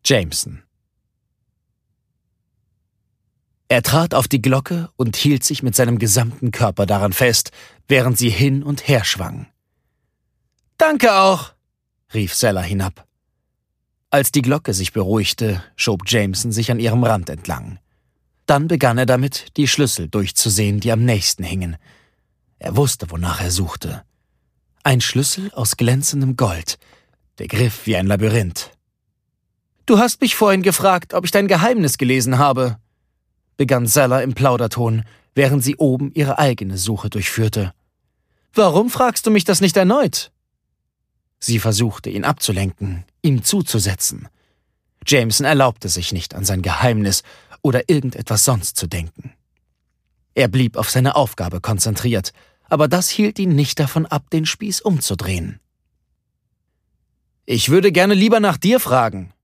Jameson. Er trat auf die Glocke und hielt sich mit seinem gesamten Körper daran fest, während sie hin und her schwang. »Danke auch«, rief Zeller hinab. Als die Glocke sich beruhigte, schob Jameson sich an ihrem Rand entlang. Dann begann er damit, die Schlüssel durchzusehen, die am nächsten hingen. Er wusste, wonach er suchte. Ein Schlüssel aus glänzendem Gold, der griff wie ein Labyrinth. »Du hast mich vorhin gefragt, ob ich dein Geheimnis gelesen habe«, begann Zeller im Plauderton, während sie oben ihre eigene Suche durchführte. »Warum fragst du mich das nicht erneut?« Sie versuchte, ihn abzulenken, ihm zuzusetzen. Jameson erlaubte sich nicht, an sein Geheimnis oder irgendetwas sonst zu denken. Er blieb auf seine Aufgabe konzentriert, aber das hielt ihn nicht davon ab, den Spieß umzudrehen. »Ich würde gerne lieber nach dir fragen«,